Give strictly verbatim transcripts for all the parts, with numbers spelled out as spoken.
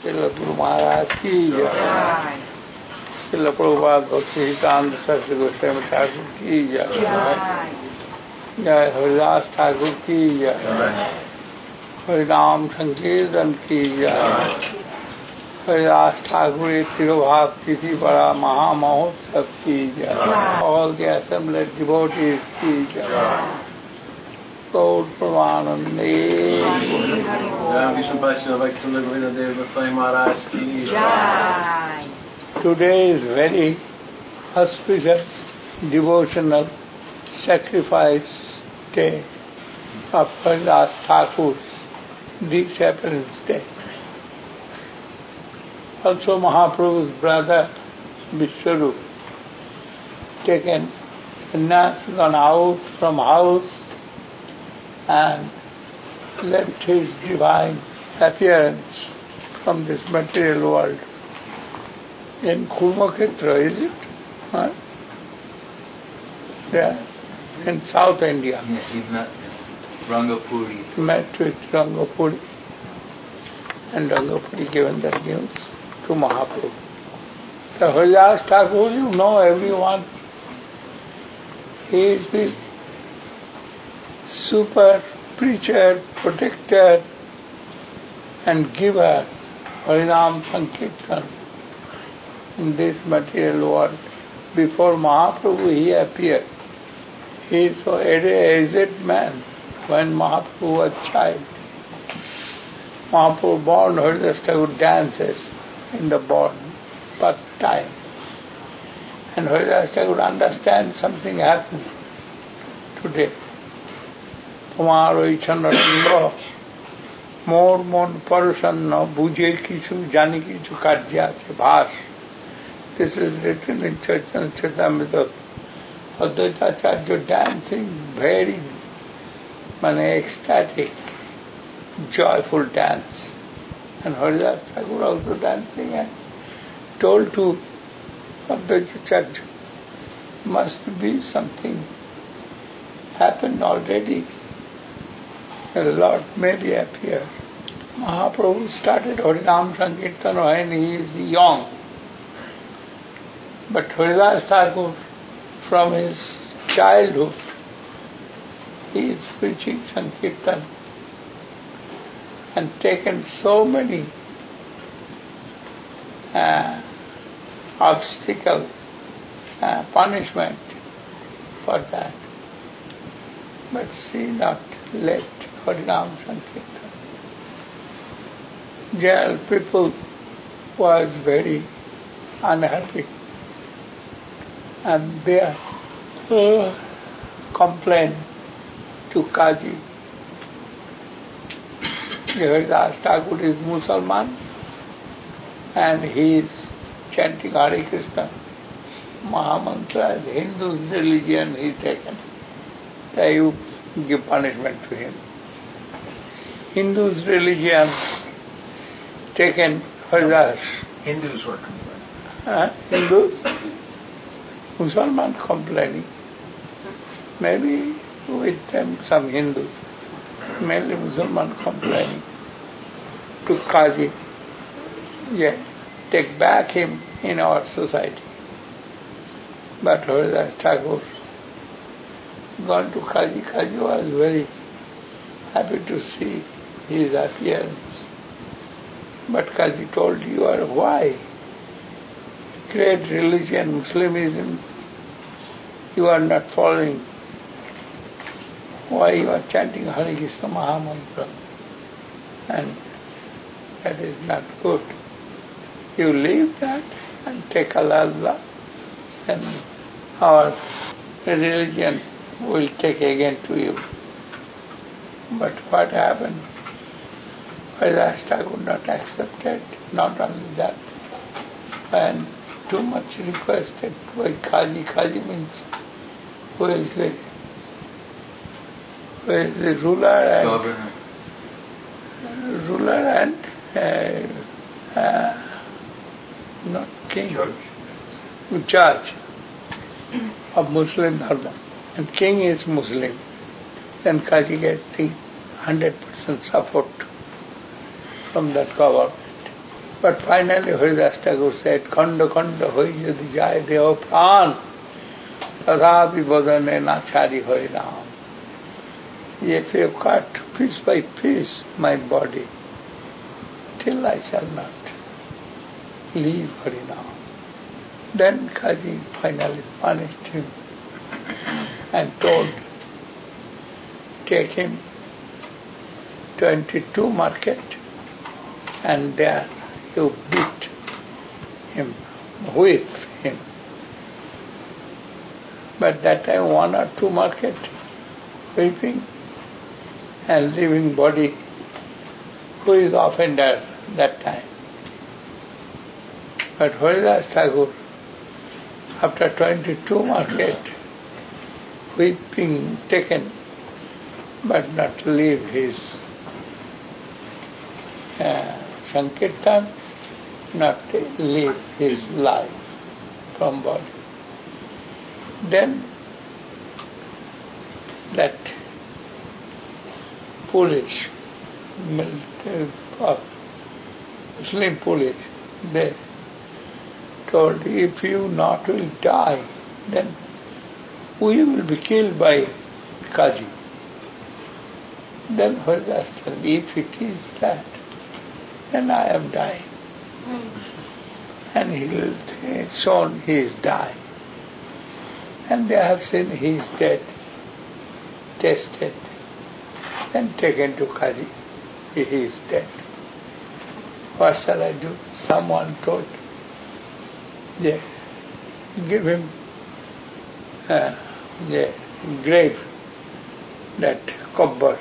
Srila Guru Maharaj ki jai. Srila Prabhupada Bhakti Siddhanta Saraswati Goswami Thakur ki jai. Jai Haridas Thakur ki jai. Harinam Sankirtan ki jai. Haridas Thakur Tirobhav Tithi Para Maha Mahotsav ki jai. All the assembled devotees ki jai. Gaur Pramanande. Jai Vishnu Vaishnava Vaishnava Govinda Deva Goswami Maharaj ki jai. Today is very auspicious, devotional sacrifice day of Haridas Thakur's disappearance day. Also Mahaprabhu's brother Vishwarup taken nuts, gone out from house and left his divine appearance from this material world. In Kurmakshetra, is it? Huh? Yeah, in South India. Yes, he met Rangapuri. Met with Rangapuri. And Rangapuri given the news to Mahaprabhu. The Haridas Thakur, you know everyone. He is the super preacher, protector and giver Harinam Sankirtan in this material world. Before Mahaprabhu he appeared. He is so aged man when Mahaprabhu was child. Mahaprabhu born Haridas Thakur dances in the born birth time. And Haridas Thakur understands something happened today. তোমার ওই চন্দ্রচন্দ্র মোর মন পরশন্ন বুঝে কিছু জানি কিছু কার্যে আছে ভাস. This is written in Chaitanya Charitamrita. Advaita Acharya dancing very mane ecstatic, joyful dance. And Haridas Thakur also dancing and told to Advaita Acharya, must be something happened already. The Lord maybe appear. Mahaprabhu started Harinam Sankirtan when he is young. But Haridas Thakur, from his childhood, he is preaching Sankirtan and taken so many uh, obstacles, uh, punishment for that. But see not let Harinam Sankirtan. Jail people was very unhappy and they uh, complained to Kaji. Haridas Thakur is Mussalman and he is chanting Hare Krishna Mahamantra as Hindu's religion he is taken. That you give punishment to him. Hindu's religion taken Haridas. Hindus were complaining. Uh, Hindus? Mussalman complaining. Maybe with them some Hindus. Mainly Mussalman complaining to Kaji. Yeah, take back him in our society. But Haridas Thakur gone to Kaji. Kaji was very happy to see his appearance. But Kaji told, you are why? Great religion, Muslimism, you are not following. Why you are chanting Hare Krishna Mahamantra? And that is not good. You leave that and take Allah, and our religion will take again to you. But what happened? Haridas Thakur not accepted, not only that, and too much requested by Kaji. Kaji means who is the, who is the ruler and Governor. ruler and uh, uh, not king, Judge. judge of Muslim Dharma. And king is Muslim. Then Kaji gets the one hundred percent support from that government. But finally Haridas Thakur said, Khanda khanda hoi yadi jai deho pran, tadhapi bodhane nachari hoi ram. If you cut piece by piece my body, till I shall not leave Harinam. Then Kaji finally punished him and told, take him twenty-two market and there you beat him, whip him. But that time one or two market whipping and living body, who is offender that time? But Haridas Thakur, after twenty-two market, whipping taken, but not leave his uh, Sankirtan, not leave his life from body. Then that police, military, uh, Muslim police, they told, if you not will die, then we will be killed by Kaji. Then Haridas said, if it is that, then I am dying. And he will say, shown he is dying. And they have seen he is dead, tested, then taken to Kaji. He is dead. What shall I do? Someone told, yeah, give him uh, the grave, that cobber.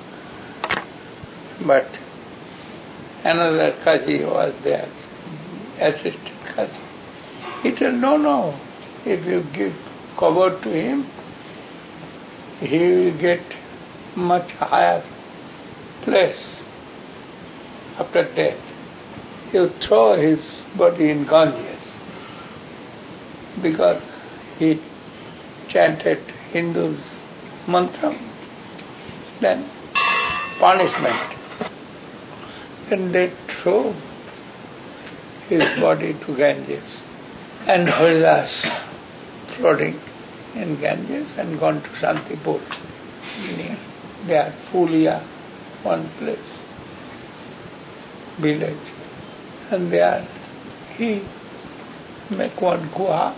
But another Kaji was there, assistant Kaji. He told, no, no, if you give cover to him, he will get much higher place after death. You throw his body in Ganges because he chanted Hindus' mantra, then punishment. Then they throw his body to Ganges, and Haridas floating in Ganges and gone to Shantipur near there, Pulia, one place, village. And there he make one guha,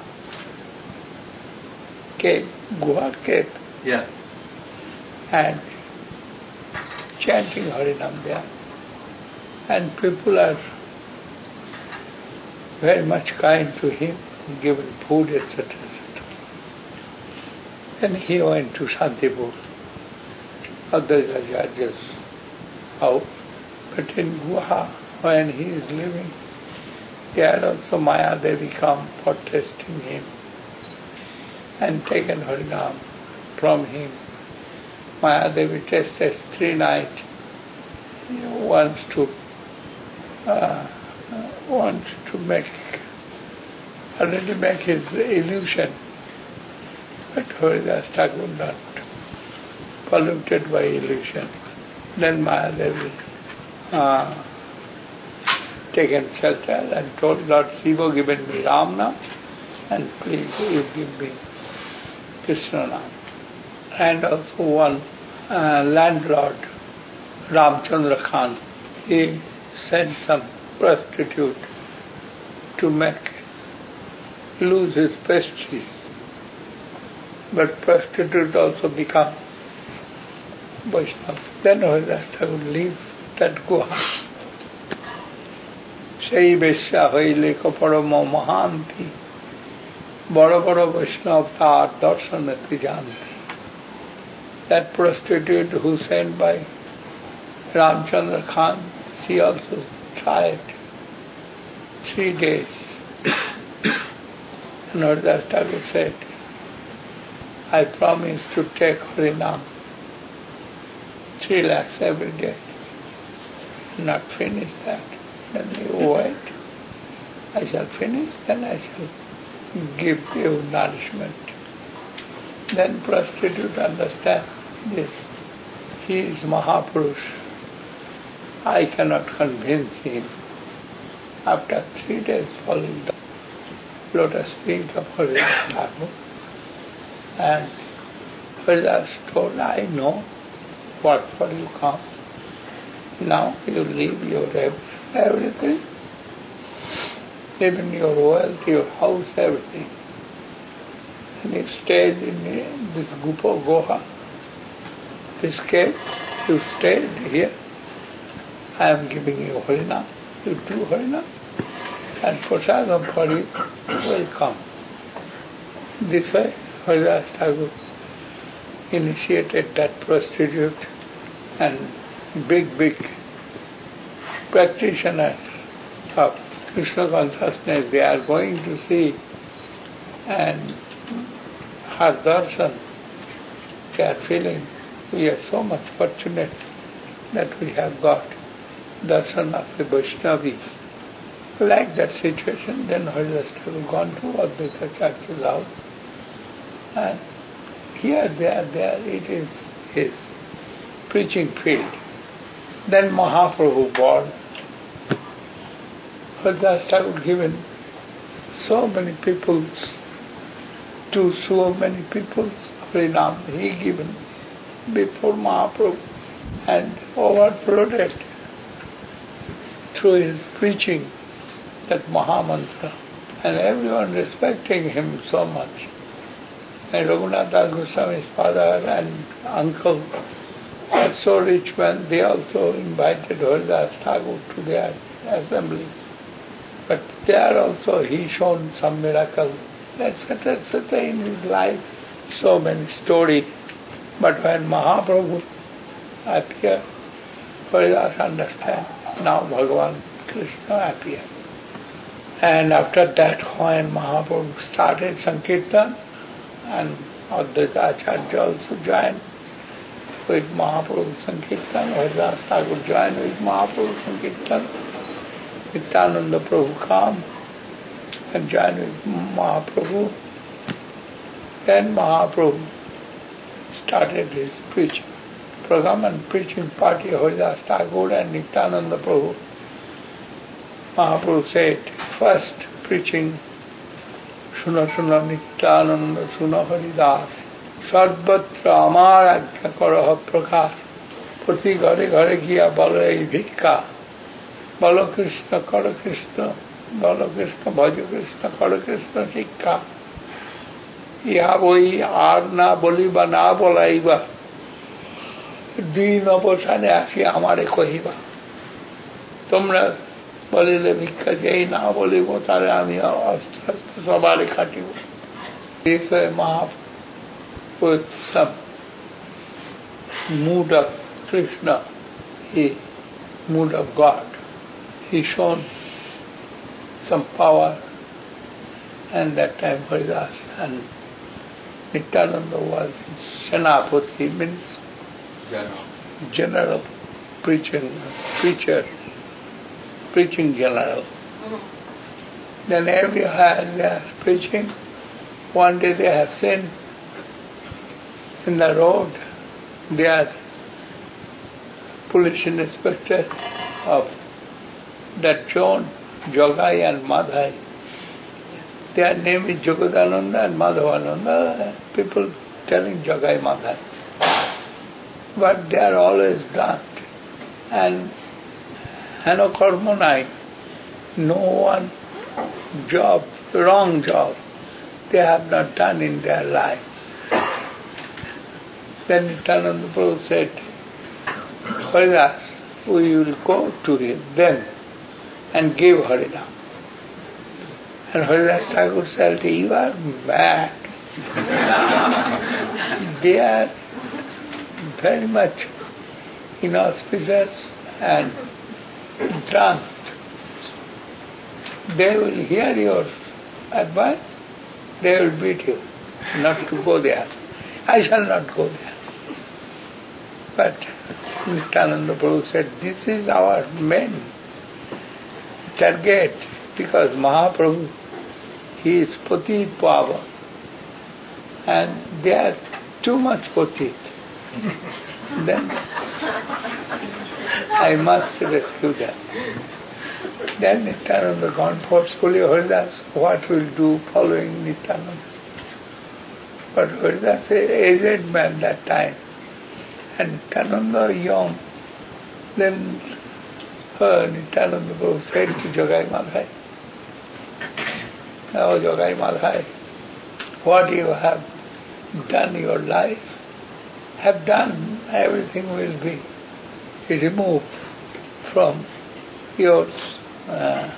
cave, guha cave. Yeah. And chanting Harinam there. And people are very much kind to him, given food, et cetera, et cetera. Then he went to Shantipur, Advaita house. But in Guha, when he is living, there also Maya Devi come for testing him and taken Harinam from him. Maya Devi tested three nights. He wants to uh, wants to make already make his illusion, but Haridas Thakur not polluted by illusion. Then Maya Devi uh, taken shelter and told Lord Shiva, given me Ram Nam, and please you give me Krishna Nam. And also one uh, landlord, Ramchandra Khan, he sent some prostitute to make lose his prestige. But prostitute also become Vaishnava. Then Haridas Thakur leave that Guha. Sei Vesya hoile kaparama mahanti, bada bada Vaishnava tar darshanati janti. That prostitute who sent by Ramchandra Khan, she also tried three days. And Haridas Thakur said, I promise to take Harinam three lakhs every day. Not finish that. Then you wait. I shall finish, then I shall give you nourishment. Then prostitute understand this. He is Mahapurush. I cannot convince him. After three days following the lotus feet of Haridas Thakur, and Haridas told, I know what for you come. Now you leave your everything, even your wealth, your house, everything. And you stayed in this Gupa Goha, this cave, you stayed here. I am giving you Harinam, you do Harinam, and prasadam for you will come. This way, Haridas Thakur initiated that prostitute and big, big practitioners of Krishna consciousness, they are going to see and her darshan, they are feeling we are so much fortunate that we have got darshan of the Vaishnavis. Like that situation, then Haridas Thakur gone to Advaita Church's house, and here, there, there, it is his preaching field. Then Mahaprabhu born. Haridas Thakur given so many peoples, to so many peoples, Harinam he given before Mahaprabhu and overflowed through his preaching that Mahamantra, and everyone respecting him so much. And Raghunath Das Goswami's father and uncle are so rich men, they also invited Haridas Thakur to their assembly. But there also he shown some miracle, et cetera, et cetera in his life, so many stories. But when Mahaprabhu appeared, Haridas understand, now Bhagavan Krishna appeared. And after that, when Mahaprabhu started Sankirtan, and Advaita Acharya also joined with Mahaprabhu Sankirtan, Haridas Thakur joined with Mahaprabhu Sankirtan, Nityananda Prabhu came and joined with Mahaprabhu. Then Mahaprabhu started his preaching program and preaching party, Haridas Thakur and Nityananda Prabhu. Mahaprabhu said, first preaching, Suna Suna Nityananda Suna Haridas, Sarvatra Amar Ajna Karaha Prakash, Prati Ghare Ghare Giya Bala Ei Bhikka, Bala Krishna Kara Krishna, Bala Krishna Bhaja Krishna Kara Krishna Shikha, Iha Boi Ar Na Boliba Na Bolaiba, Din Abosane Asi Amare Kohiba. Tumra বলিলে ভিক্ষা যেই না বলিব তারে আমি অস্ত্র সবারে খাটিব. This way Mahaprabhu with some mood of Krishna, he mood of God, he shown some power, and that time Haridas and Nityananda was Senapati, means general, general preaching, preacher. Preaching general. Mm-hmm. Then everywhere they are preaching. One day they have seen in the road, they are police inspector of that zone, Jogai and Madhai. Their name is Jagadananda and Madhavananda. People telling Jogai Madhai. But they are always drunk. And Hano Karmanai, no one job, wrong job, they have not done in their life. Then Nityananda Prabhu said, Haridas, we will go to him then and give Harinam. And Haridas Thakur said, you are mad. They are very much inauspicious and drunk. They will hear your advice, they will beat you not to go there. I shall not go there. But Nityananda Prabhu said, this is our main target, because Mahaprabhu, he is Patit Pava, and they are too much Patit. Then I must rescue them. Then Nityananda gone forcefully, Haridas, what will do following Nityananda? But Haridas is an aged man that time, and Nityananda young. Then uh, Nityananda Prabhu said to Jogai Madhai, now Jogai Madhai, what you have done in your life, have done, everything will be removed from your uh,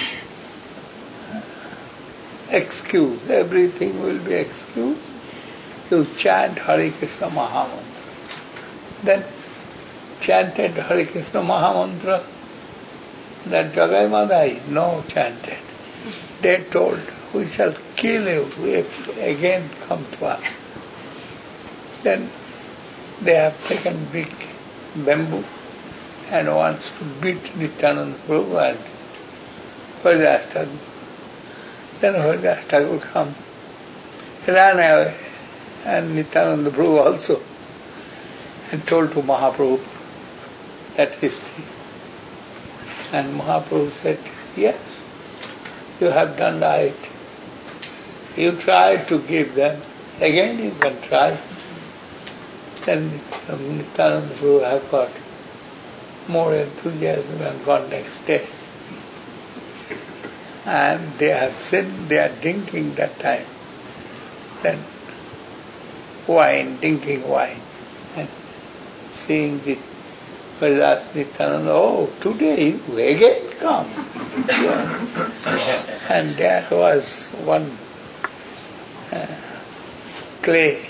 excuse, everything will be excused. You chant Hare Krishna Mahamantra. Then chanted Hare Krishna Mahamantra, that Jagai Madhai, no chanted. They told, we shall kill you if again come to us. Then they have taken big bamboo and wants to beat Nityananda Prabhu and Haridas Thakur. Then Haridas Thakur come, ran away, and Nityananda Prabhu also, and told to Mahaprabhu that history. And Mahaprabhu said, yes, you have done right. You tried to give them, again you can try. Then Nityananda Prabhu have got more enthusiasm and gone next day. And they have said they are drinking that time. Then wine, drinking wine. And seeing the Haridas Nityananda, oh, today you again come. Yeah. And there was one uh, clay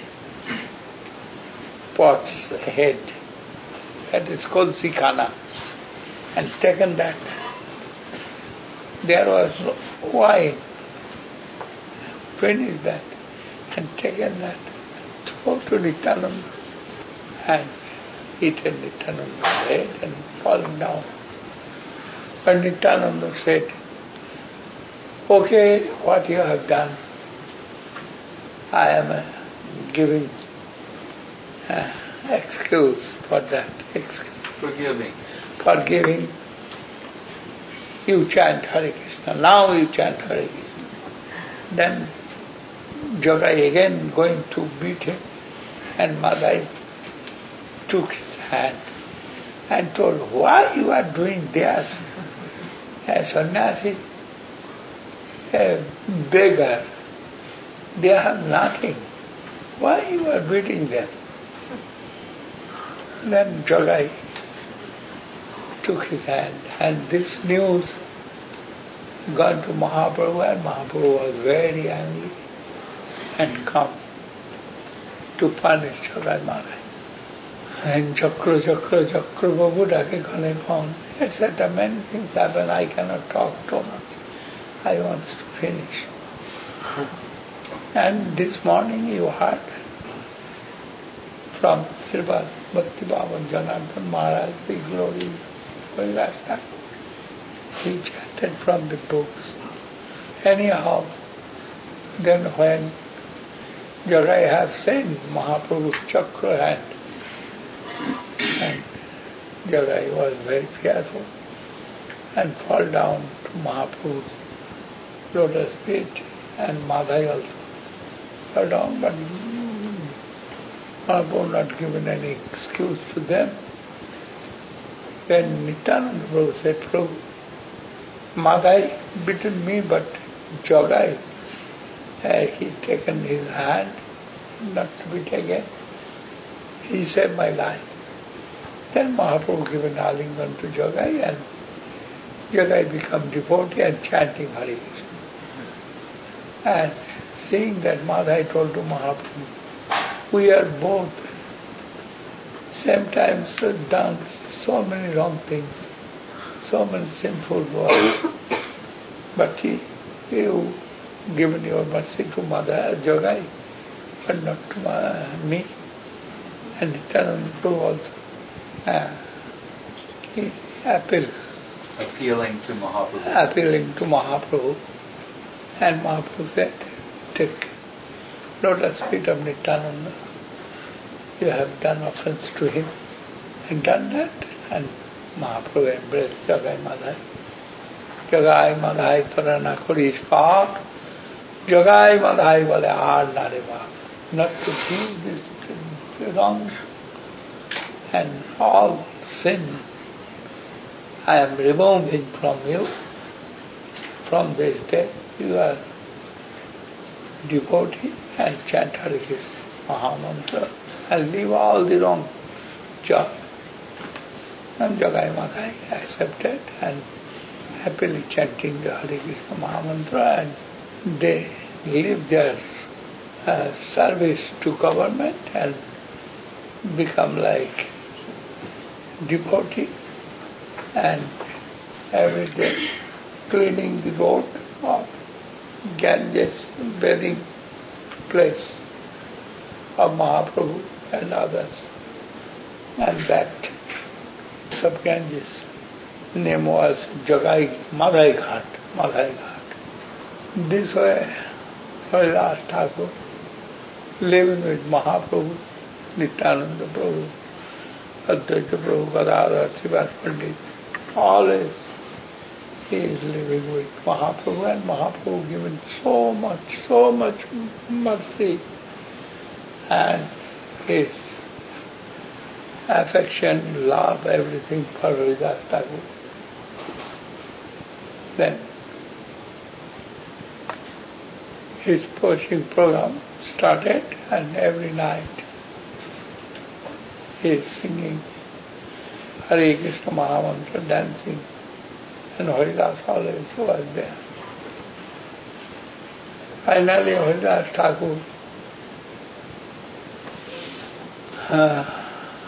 pot's head, that is called Sikana, and taken that. There was wine, finished that, and taken that, thrown to Nityananda, and eaten Nityananda's head and fallen down. But Nityananda said, okay, what you have done, I am uh, giving uh, excuse for that. Excuse. Forgiving. Forgiving. You chant Hare Krishna. Now you chant Hare Krishna. Then Jogai again going to beat him, and Madhai took his hand and told, why you are doing this? A sannyasi, a beggar, they have nothing. Why you are beating them? Then Jogai took his hand, and this news gone to Mahaprabhu, and Mahaprabhu was very angry and come to punish Jogai Madhai. And Chakra, Chakra, Chakra Babu Dake Khane found, et cetera. Many things happen, I cannot talk too much. I want to finish. And this morning you heard from Sripad Bhakti Baba Janardhan Maharaj, the glory, Haridas. He chanted from the books. Anyhow, then when Jogai have seen Mahaprabhu's chakra hand, and Jogai was very fearful and fall down to Mahaprabhu's lotus feet, and Madhai also fell down, but Mahaprabhu not given any excuse to them. Then Nityananda Prabhu said, Prabhu, Madhai beaten me, but Jogai, uh, he taken his hand not to beat again. He saved my life. Then Mahaprabhu given Alingan to Jogai, and Jogai become devotee and chanting Hare Krishna. And seeing that, Madhai told to Mahaprabhu, we are both same time done so many wrong things, so many sinful works. But he, you given your mercy to Madhai, Jogai, but not to my, me. And Nityananda Prabhu also uh, he appealed. Appealing to Mahaprabhu. Appealing to Mahaprabhu. And Mahaprabhu said, take lotus feet of Nityananda. You have done offense to him. And done that, and Mahaprabhu embraced Jagai Madhai Jagai Madhai Tarana Kurish Pak, Jagai Madhai Vale Ar Nareva. Not to see this wrong and all sin I am removing from you. From this day you are devotee and chant Hare Krishna Mahamantra and leave all the wrong job. And Jagai Madhai accepted and happily chanting the Hare Krishna Mahamantra, and they leave their uh, service to government and become like devotee and every day cleaning the road of Ganges bathing place of Mahaprabhu and others. And that sub Ganges name was Jagai Madhai Ghat, Madhai Ghat. This way Haridas Thakur living with Mahaprabhu, Nityananda Prabhu, Advaita Prabhu, Gadadhar, Srivas Pandit, always he is living with Mahaprabhu, and Mahaprabhu given so much, so much mercy and his affection, love, everything for Haridas Thakur. Then his preaching program started, and every night he is singing Hare Krishna Mahamantra, dancing, and Haridas always was there. Finally Haridas Thakur uh,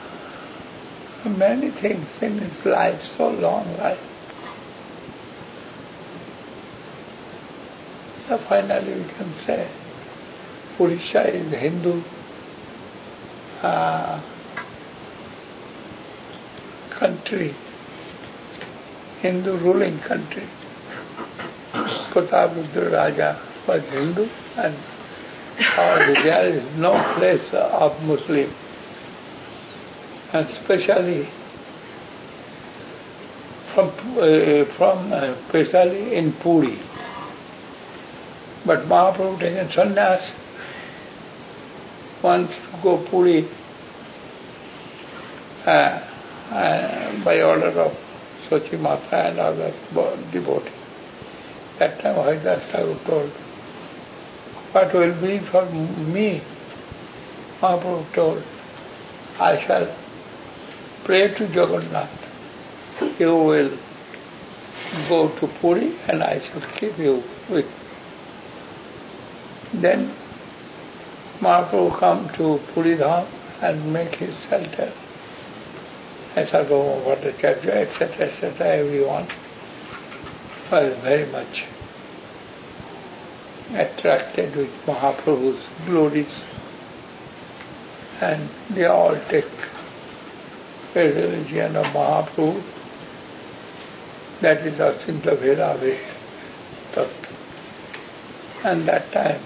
many things in his life, so long life. So finally we can say Odisha is Hindu uh, country, Hindu ruling country. Pratabhudra Raja was Hindu, and uh, there is no place of Muslim, and especially from uh, from uh, especially in Puri. But Mahaprabhu taken sannyas, wants to go Puri uh, uh, by order of Sochi Mata and other devotees. That time Haridas Thakur told, what will be for me? Mahaprabhu told, I shall pray to Jagannath. You will go to Puri and I shall keep you with. Then Mahaprabhu come to Puri Dham and make his shelter. Sarvabhauma Bhattacharya, et cetera, et cetera, everyone was very much attracted with Mahaprabhu's glories, and they all take the religion of Mahaprabhu, that is Achintya Bheda Tattva. And that time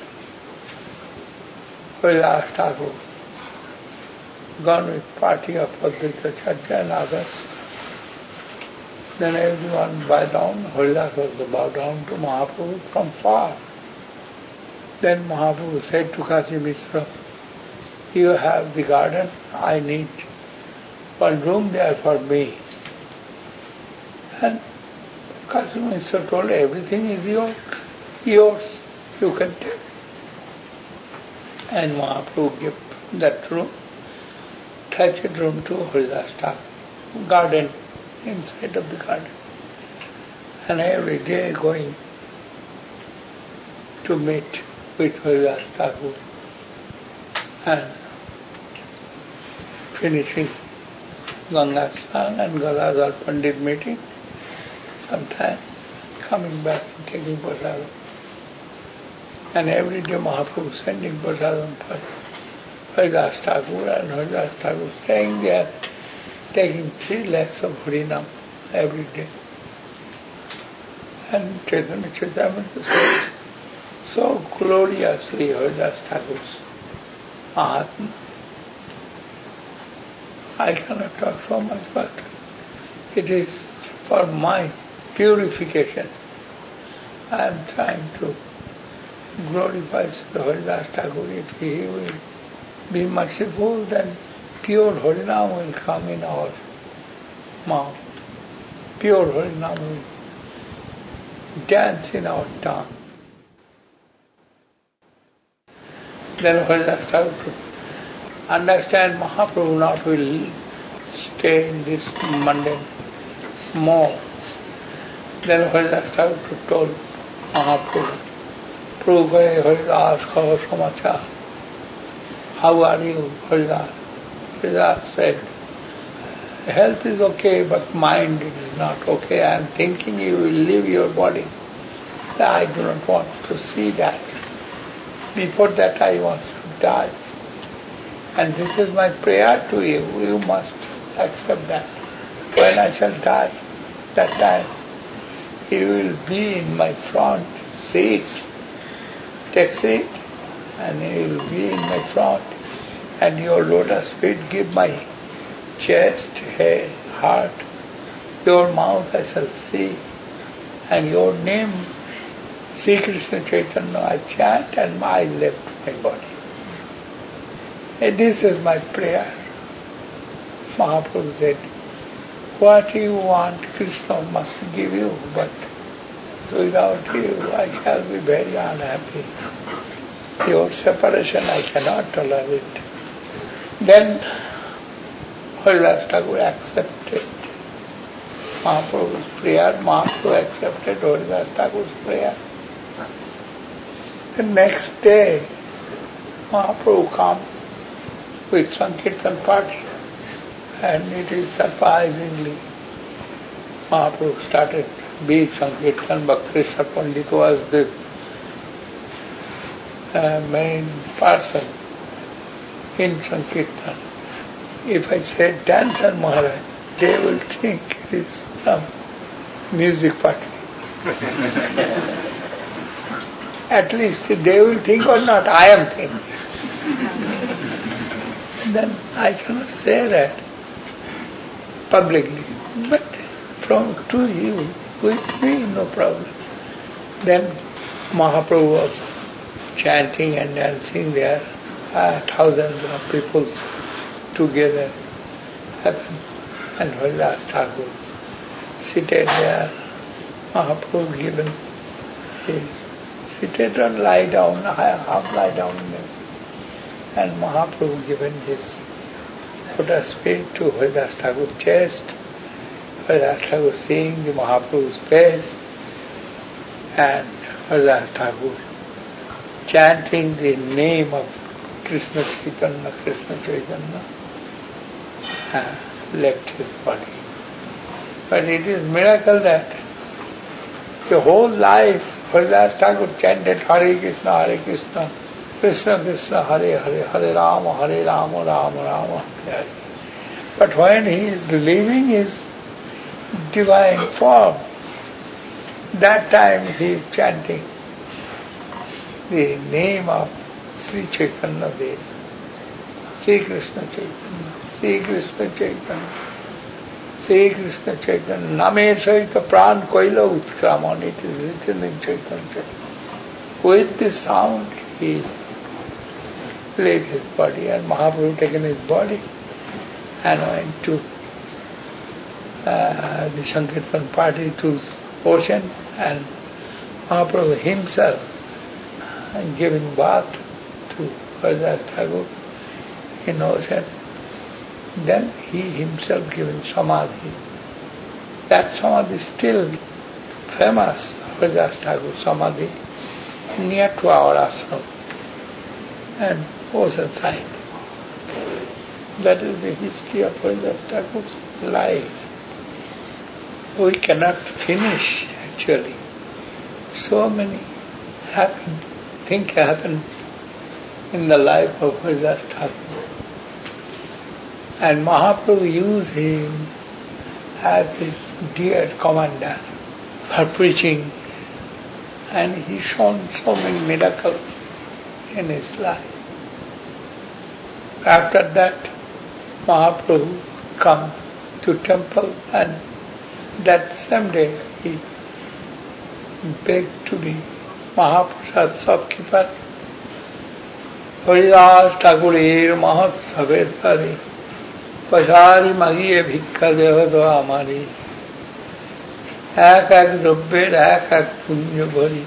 Haridas Thakur gone with party of Advaita Acharya and others. Then everyone bow down, Haridas also bow down to Mahaprabhu from far. Then Mahaprabhu said to Kashi Mishra, you have the garden, I need one room there for me. And Kashi Mishra told, everything is yours, yours, you can take. And Mahaprabhu gave that room, thatched room to Haridas Thakur, garden, inside of the garden. And every day going to meet with Haridas Thakur and finishing Ganga Snan and Gadadhar Pandit meeting, sometime coming back and taking prasadam. And every day Mahaprabhu sending prasadam for Haridas Thakur, and Haridas Thakur staying there, taking three lakhs of Harinam every day. And Chaitanya Charitamrita says, so gloriously Haridas Thakur's Mahatma. I cannot talk so much, but it is for my purification. I am trying to glorify Srila Haridas Thakur. If he will be merciful, then pure Harinam will come in our mouth. Pure Harinam will dance in our tongue. Then Haridas Thakur understand Mahaprabhu not will stay in this mundane mode. Then Haridas Thakur told Mahaprabhu, Prabhu Haridas Kaho Samachar. How are you, Haridas? Haridas said, health is okay, but mind is not okay. I am thinking you will leave your body. I do not want to see that. Before that I want to die. And this is my prayer to you. You must accept that. When I shall die, that time, you will be in my front seat. Take seat, and you will be in my front. And your lotus feet give my chest, head, heart. Your mouth I shall see. And your name, Sri Krishna Chaitanya, I chant, and I left my body. And this is my prayer. Mahaprabhu said, what you want, Krishna must give you, but without you I shall be very unhappy. Your separation I cannot tolerate. Then Haridas Thakur accepted Mahaprabhu's prayer. Mahaprabhu accepted Haridas Thakur's prayer. The next day, Mahaprabhu came with Sankirtan party, and it is surprisingly Mahaprabhu started big Sankirtan. Bhakti Pandit was the uh, main person in Sankirtan. If I say dancer Maharaj, they will think it is some music party. At least they will think or not, I am thinking. Then I cannot say that publicly. But from to you, with me, no problem. Then Mahaprabhu was chanting and dancing there. Uh, thousands of people together happened. And Haridas Thakur seated there. Mahaprabhu given his seated or lie down, half lie down there. And Mahaprabhu given his lotus feet to Haridas Thakur's chest. Haridas Thakur seeing the Mahaprabhu's face, and Haridas Thakur chanting the name of Krishna Chaitanya, Krishna Chaitanya, uh, left his body. But it is miracle that the whole life Haridas Thakur chanted Hare Krishna, Hare Krishna, Krishna Krishna, Hare Hare, Hare Rama, Hare Rama, Rama Rama, Hare Hare. But when he is leaving his divine form, that time he is chanting the name of Sri Chaitanya Dev, Sri Krishna Chaitanya, Sri Krishna Chaitanya, Sri Krishna Chaitanya, Name Saita Pran Koila Utkraman, it is written in Chaitanya. With this sound he is laid his body, and Mahaprabhu taken his body and went to uh, the Sankirtan party to ocean, and Mahaprabhu himself and giving bath to Haridas Thakur in ocean. Then he himself given samadhi. That samadhi is still famous, Haridas Thakur samadhi, near to our ashram and ocean side. That is the history of Haridas Thakur's life. We cannot finish actually. So many happen, things happen in the life of Haridas Thakur. And Mahaprabhu used him as his dear commander for preaching, and he shown so many miracles in his life. After that, Mahaprabhu come to temple, and that same day he begged to be Mahaprasad shopkeeper. Haridas Thakurer Mahat Sabetare Pasari Magiye Bhikkha Dehodo Amari Ek ek Drobber Ek ek Punja Bhari.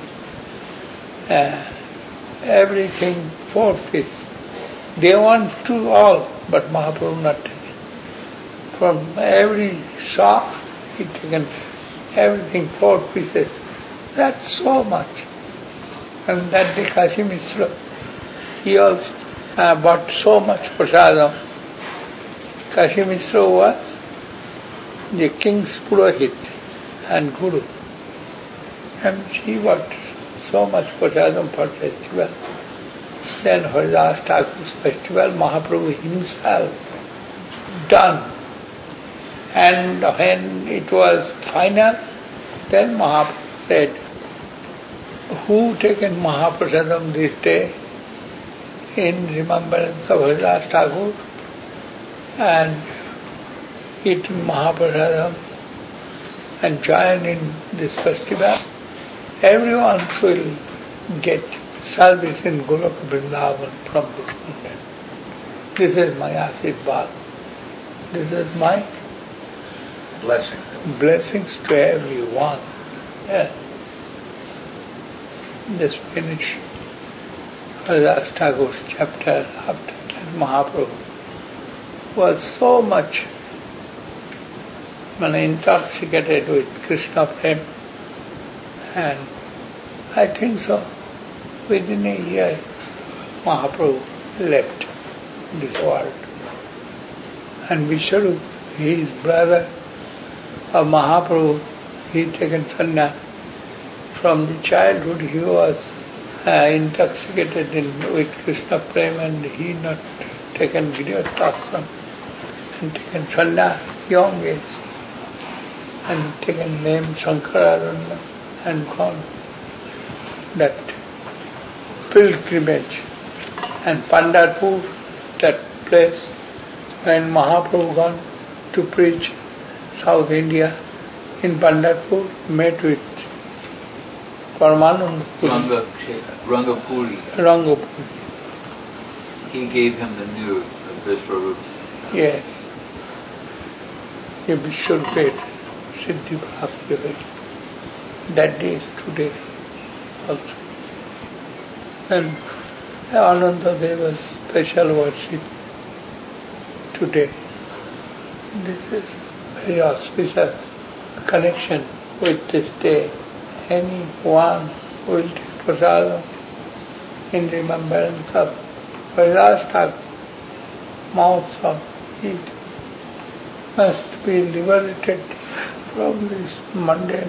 Everything forfeits. They want to all, but Mahaprabhu not taken. From every shop, he taken everything four pieces. That's so much. And that day Kashi Mishra, he also uh, bought so much prasadam. Kashi Mishra was the king's Purohit and Guru. And she bought so much prasadam for festival. Then Haridas Thakur's festival, Mahaprabhu himself done. And when it was final, then Mahaprabhu said, who taken Mahaprasadam this day in remembrance of Haridas Thakur and eaten Mahaprasadam and join in this festival, everyone will get service in Golok Vrindavan from this moment. This is my Ashirvad. This is my blessing. Blessings to everyone. Yeah. Just finish Haridas Thakur's chapter after that. Mahaprabhu was so much intoxicated with Krishna Prem, and I think so within a year Mahaprabhu left this world. And Vishwarup, his brother of Mahaprabhu, he taken sannyas. From the childhood he was uh, intoxicated in, with Krishna Prem, and he not taken Giriyottasan and taken sannyas young age and taken name Sankararana and gone that pilgrimage. And Pandharpur, that place when Mahaprabhu gone to preach South India, in Pandharpur met with Paramananda Puri. Rangapuri. Rangapuri. He gave him the news of Vishwarup. Yes. He Vishwarup Siddhi Prapti. That day is today also. And Ananda Deva's special worship today. This is very auspicious connection with this day. Anyone will take prasadam in remembrance of Haridas Thakur, Mahotsav, it must be liberated from this mundane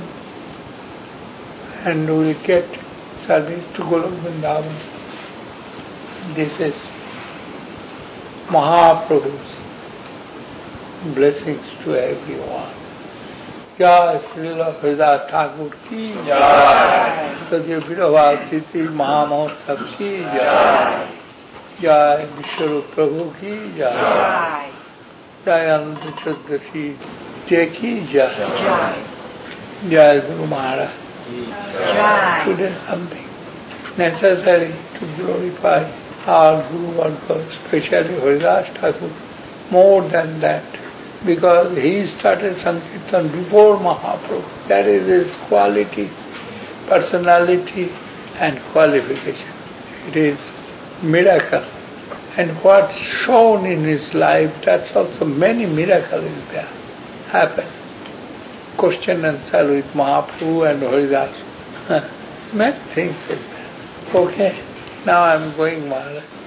and will get service to Golok Vrindavan. This is Mahaprabhu's blessings to everyone. Jai Srila Haridas Thakur ki Jai, Sadhya Viravah Titi Mahamahotsav ki Jai, Jai Vishwarup Prabhu ki Jai, Jai Ananda Chaudhary Jai ki Jai, Jai Guru Maharaj. Today something necessary to glorify our Guru Varga, especially Haridas Thakur, more than that. Because he started Sankirtan before Mahaprabhu. That is his quality, personality and qualification. It is miracle. And what's shown in his life, that's also many miracles is there, happen. Question and answer with Mahaprabhu and Haridas. Many things is there. Okay, now I am going Maharaj.